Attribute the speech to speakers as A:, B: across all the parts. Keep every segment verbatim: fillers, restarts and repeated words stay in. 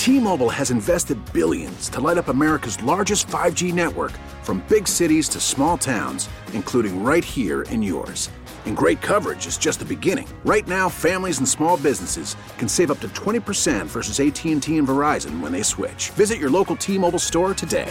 A: T-Mobile has invested billions to light up America's largest five G network, from big cities to small towns, including right here in yours. And great coverage is just the beginning. Right now, families and small businesses can save up to twenty percent versus A T and T and Verizon when they switch. Visit your local T-Mobile store today.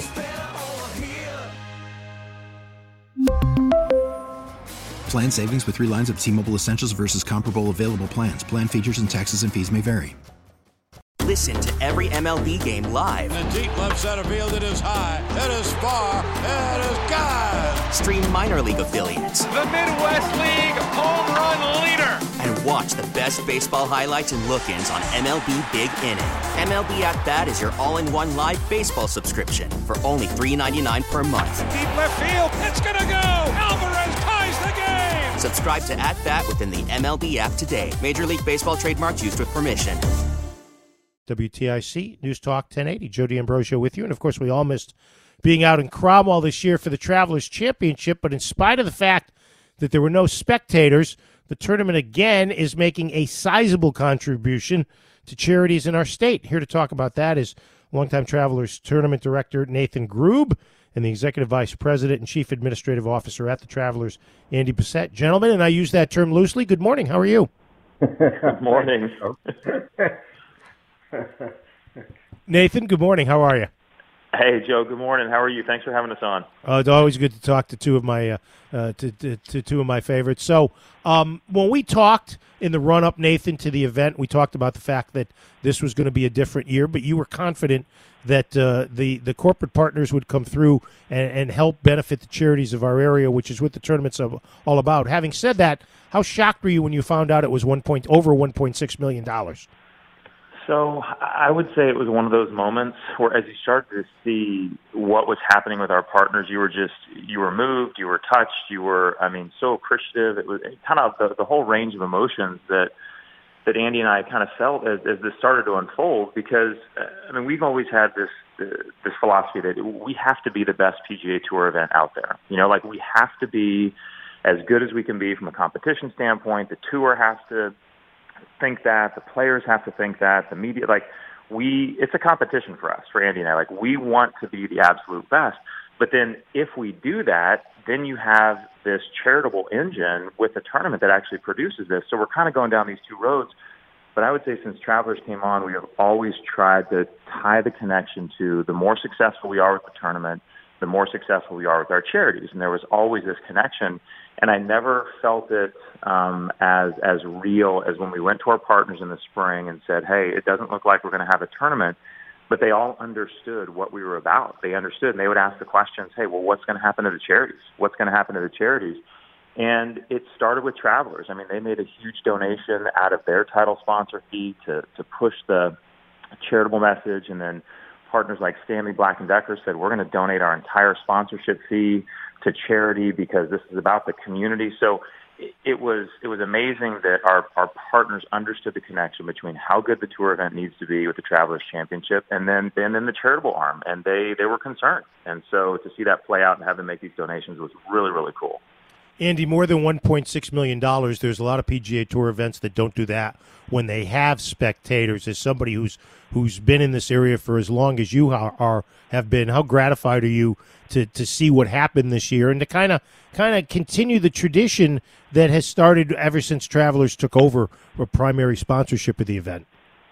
B: Plan savings with three lines of T-Mobile Essentials versus comparable available plans. Plan features and taxes and fees may vary.
C: Listen to every M L B game live.
D: In the deep left center field, it is high, it is far, it is gone.
C: Stream minor league affiliates.
E: The Midwest League home run leader.
C: And watch the best baseball highlights and look-ins on M L B Big Inning. M L B At Bat is your all-in-one live baseball subscription for only three dollars and ninety-nine cents per month.
E: Deep left field, it's gonna go. Alvarez ties the game.
C: Subscribe to At Bat within the M L B app today. Major League Baseball trademarks used with permission.
F: W T I C News Talk ten eighty. Joe D'Ambrosio with you. And, of course, we all missed being out in Cromwell this year for the Travelers Championship. But in spite of the fact that there were no spectators, the tournament again is making a sizable contribution to charities in our state. Here to talk about that is longtime Travelers Tournament Director Nathan Grube and the Executive Vice President and Chief Administrative Officer at the Travelers, Andy Bessette. Gentlemen, and I use that term loosely, good morning. How are you?
G: Good morning.
F: Nathan, good morning. How are you?
G: Hey, Joe. Good morning. How are you? Thanks for having us on.
F: Uh, it's always good to talk to two of my uh, uh, to, to, to two of my favorites. So, um, when we talked in the run-up, Nathan, to the event, we talked about the fact that this was going to be a different year, but you were confident that uh, the the corporate partners would come through and, and help benefit the charities of our area, which is what the tournament's all about. Having said that, how shocked were you when you found out it was one point over one point six million dollars?
G: So I would say it was one of those moments where, as you started to see what was happening with our partners, you were just, you were moved, you were touched, you were, I mean, so appreciative. It was kind of the, the whole range of emotions that that Andy and I kind of felt as, as this started to unfold, because, I mean, we've always had this this philosophy that we have to be the best P G A Tour event out there. You know, like, we have to be as good as we can be from a competition standpoint. The tour has to think that, the players have to think that, the media, like, we, it's a competition for us, for Andy and I. Like, we want to be the absolute best. But then if we do that, then you have this charitable engine with a tournament that actually produces this. So we're kind of going down these two roads. But I would say since Travelers came on, we have always tried to tie the connection to the more successful we are with the tournament, the more successful we are with our charities. And there was always this connection. And I never felt it um, as as real as when we went to our partners in the spring and said, hey, it doesn't look like we're going to have a tournament. But they all understood what we were about. They understood, and they would ask the questions, hey, well, what's going to happen to the charities? What's going to happen to the charities? And it started with Travelers. I mean, they made a huge donation out of their title sponsor fee to, to push the charitable message. And then partners like Stanley Black and Decker said, we're going to donate our entire sponsorship fee to charity because this is about the community. So it, it was it was amazing that our, our partners understood the connection between how good the tour event needs to be with the Travelers Championship and then and then the charitable arm. And they, they were concerned. And so to see that play out and have them make these donations was really, really cool.
F: Andy, more than one point six million dollars, there's a lot of P G A Tour events that don't do that when they have spectators. As somebody who's who's been in this area for as long as you are, are have been, how gratified are you to, to see what happened this year and to kind of kind of continue the tradition that has started ever since Travelers took over a primary sponsorship of the event?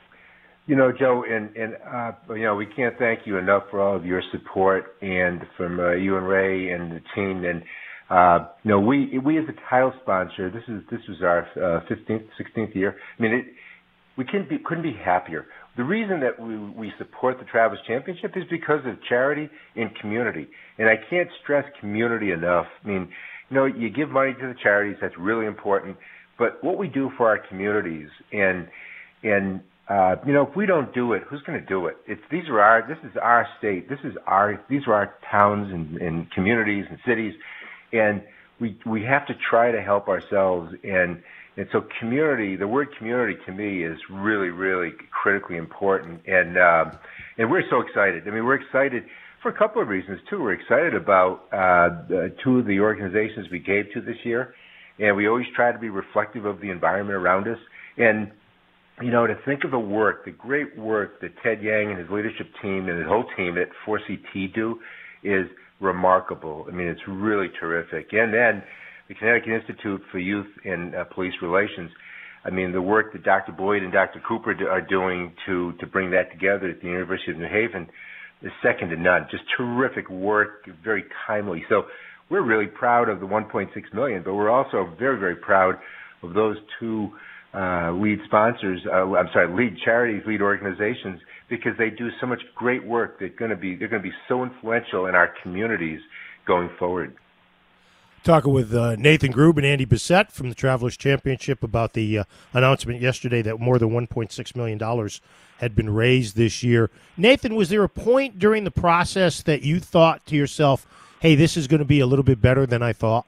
H: You know, Joe, and, and uh, you know, we can't thank you enough for all of your support and from uh, you and Ray and the team. And Uh, you know, we we as a title sponsor, this is this was our uh, fifteenth, sixteenth year. I mean, it, we couldn't be couldn't be happier. The reason that we we support the Travelers Championship is because of charity and community, and I can't stress community enough. I mean, you know, you give money to the charities, that's really important, but what we do for our communities, and and uh, you know, if we don't do it, who's going to do it? It's these are our this is our state, this is our these are our towns and, and communities and cities. And we we have to try to help ourselves. And, and so community, the word community to me is really, really critically important. And um, and we're so excited. I mean, we're excited for a couple of reasons, too. We're excited about uh, the, two of the organizations we gave to this year. And we always try to be reflective of the environment around us. And you know, to think of the work, the great work that Ted Yang and his leadership team and his whole team at four C T do is remarkable. I mean, it's really terrific. And then the Connecticut Institute for Youth and uh, Police Relations, I mean, the work that Doctor Boyd and Doctor Cooper do, are doing to, to bring that together at the University of New Haven is second to none. Just terrific work, very timely. So we're really proud of the one point six million dollars, but we're also very, very proud of those two uh, lead sponsors, uh, I'm sorry, lead charities, lead organizations, because they do so much great work. They're going to be, they're going to be so influential in our communities going forward.
F: Talking with uh, Nathan Grube and Andy Bissett from the Travelers Championship about the uh, announcement yesterday that more than one point six million dollars had been raised this year. Nathan, was there a point during the process that you thought to yourself, hey, this is going to be a little bit better than I thought?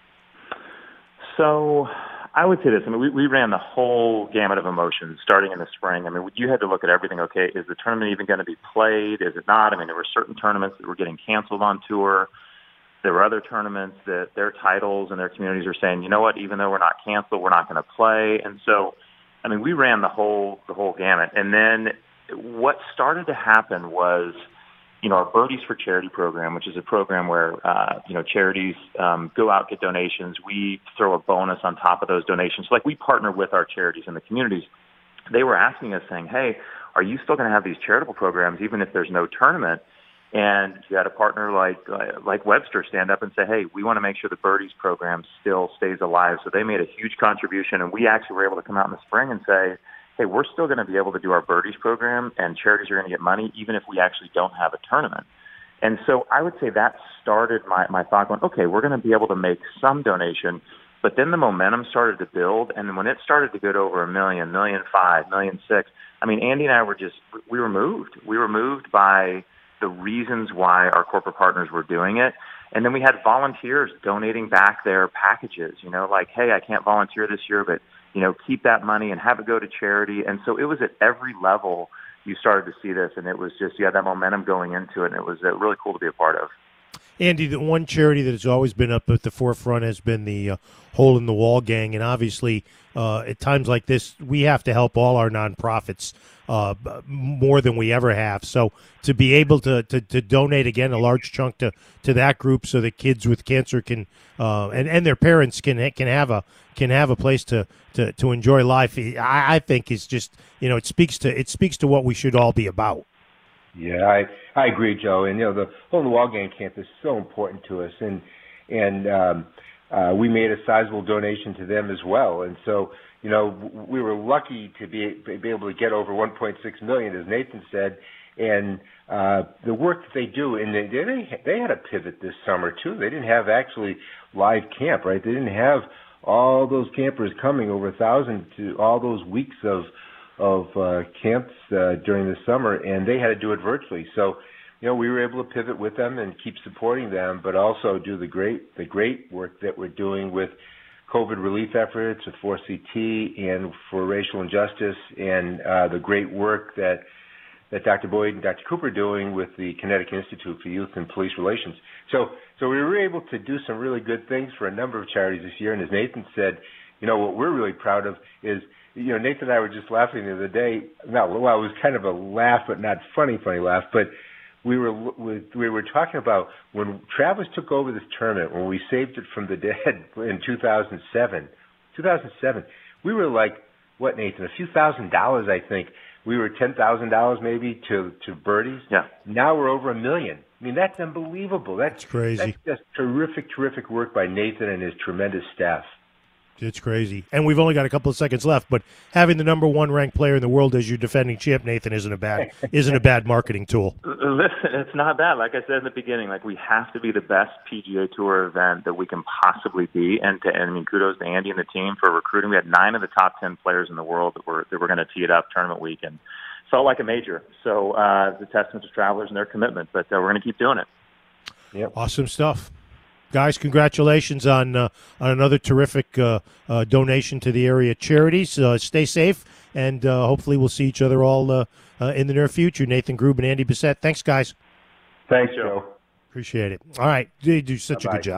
G: So I would say this. I mean, we, we ran the whole gamut of emotions starting in the spring. I mean, you had to look at everything. Okay, is the tournament even going to be played? Is it not? I mean, there were certain tournaments that were getting canceled on tour. There were other tournaments that their titles and their communities are saying, you know what, even though we're not canceled, we're not going to play. And so, I mean, we ran the whole the whole gamut. And then what started to happen was, you know, our Birdies for Charity program, which is a program where, uh, you know, charities um, go out, get donations. We throw a bonus on top of those donations. So, like, we partner with our charities in the communities. They were asking us, saying, hey, are you still going to have these charitable programs even if there's no tournament? And you had a partner like uh, like Webster stand up and say, hey, we want to make sure the Birdies program still stays alive. So they made a huge contribution, and we actually were able to come out in the spring and say, hey, we're still going to be able to do our Birdies program, and charities are going to get money even if we actually don't have a tournament. And so I would say that started my, my thought going, okay, we're going to be able to make some donation. But then the momentum started to build, and when it started to get over a million, million five, million six, I mean, Andy and I were just, we were moved. We were moved by the reasons why our corporate partners were doing it. And then we had volunteers donating back their packages, you know, like, hey, I can't volunteer this year, but, you know, keep that money and have it go to charity. And so it was at every level you started to see this, and it was just, you had that momentum going into it, and it was uh, really cool to be a part of.
F: Andy, the one charity that has always been up at the forefront has been the uh, Hole in the Wall gang, and obviously uh, at times like this, we have to help all our nonprofits uh, more than we ever have. So to be able to, to, to donate, again, a large chunk to, to that group so that kids with cancer can uh, and, and their parents can can have a can have a place to, to, to enjoy life, I, I think is just, you know, it speaks to it speaks to what we should all be about.
H: Yeah, I I agree, Joe. And you know, the Hole in the Wall gang camp is so important to us, and and um, uh, we made a sizable donation to them as well. And so, you know, we were lucky to be be able to get over one point six million, as Nathan said. And uh, the work that they do, and they they they had a pivot this summer too. They didn't have actually live camp, right? They didn't have all those campers coming, over a thousand, to all those weeks of. of uh, camps uh, during the summer, and they had to do it virtually. So, you know, we were able to pivot with them and keep supporting them, but also do the great the great work that we're doing with COVID relief efforts, with four C T, and for racial injustice, and uh, the great work that that Doctor Boyd and Doctor Cooper are doing with the Connecticut Institute for Youth and Police Relations. So, so we were able to do some really good things for a number of charities this year, and as Nathan said, you know, what we're really proud of is, you know, Nathan and I were just laughing the other day. Not, well, it was kind of a laugh, but not funny, funny laugh. But we were we were talking about when Travis took over this tournament, when we saved it from the dead in two thousand seven. two thousand seven, we were like, what, Nathan? A few thousand dollars, I think. We were ten thousand dollars maybe to to Birdies.
G: Yeah.
H: Now we're over a million. I mean, that's unbelievable. That's,
F: that's crazy.
H: That's just terrific, terrific work by Nathan and his tremendous staff.
F: It's crazy. And we've only got a couple of seconds left, but having the number one ranked player in the world as your defending champ, Nathan, isn't a bad isn't a bad marketing tool.
G: Listen, it's not bad. Like I said in the beginning, like we have to be the best P G A Tour event that we can possibly be. And to, and I mean, kudos to Andy and the team for recruiting. We had nine of the top ten players in the world that were that were going to tee it up tournament week, and felt like a major. So uh, it's a testament to Travelers and their commitment. But uh, we're going to keep doing it.
H: Yep.
F: Awesome stuff. Guys, congratulations on uh, on another terrific uh, uh, donation to the area charities. Uh, stay safe, and uh, hopefully we'll see each other all uh, uh, in the near future. Nathan Grube and Andy Bissett, thanks, guys.
H: Thanks, Joe.
F: Appreciate it. All right, you do such Bye-bye. a good job.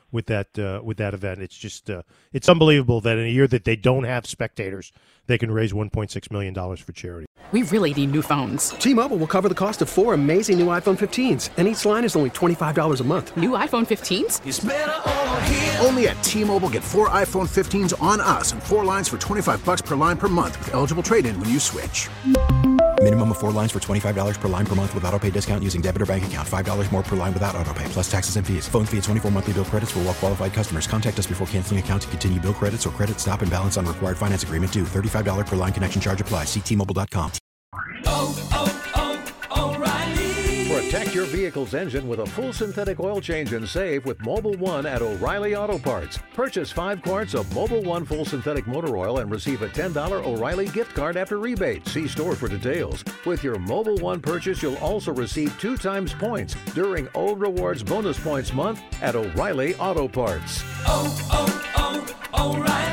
F: with that uh, with that event. It's just uh, it's unbelievable that in a year that they don't have spectators, they can raise one point six million dollars for charity.
I: We really need new phones.
J: T-Mobile will cover the cost of four amazing new iPhone fifteens, and each line is only twenty-five dollars a month.
I: New iPhone fifteens?
A: It's better over here. Only at T-Mobile, get four iPhone fifteens on us and four lines for twenty-five bucks per line per month with eligible trade-in when you switch.
B: Minimum of four lines for twenty-five dollars per line per month with autopay discount using debit or bank account. five dollars more per line without autopay, plus taxes and fees. Phone fee at twenty-four monthly bill credits for well-qualified customers. Contact us before canceling account to continue bill credits or credit stop and balance on required finance agreement due. thirty-five dollars per line connection charge applies. See T Mobile dot com.
K: Oh, oh, oh, O'Reilly. Protect your vehicle's engine with a full synthetic oil change and save with Mobil one at O'Reilly Auto Parts. Purchase five quarts of Mobil one full synthetic motor oil and receive a ten dollars O'Reilly gift card after rebate. See store for details. With your Mobil one purchase, you'll also receive two times points during O Rewards Bonus Points Month at O'Reilly Auto Parts.
L: Oh, oh, oh, O'Reilly.